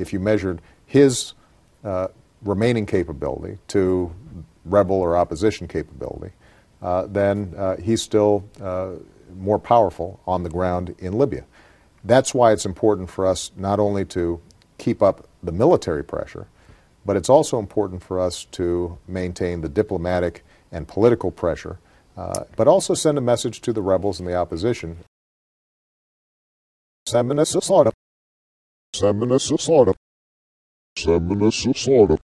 if you measured his remaining capability to rebel or opposition capability, then he's still more powerful on the ground in Libya. That's why it's important for us not only to keep up the military pressure, but it's also important for us to maintain the diplomatic and political pressure, but also send a message to the rebels and the opposition. 7 minutes of slaughter. 7 minutes of slaughter. 7 minutes of slaughter.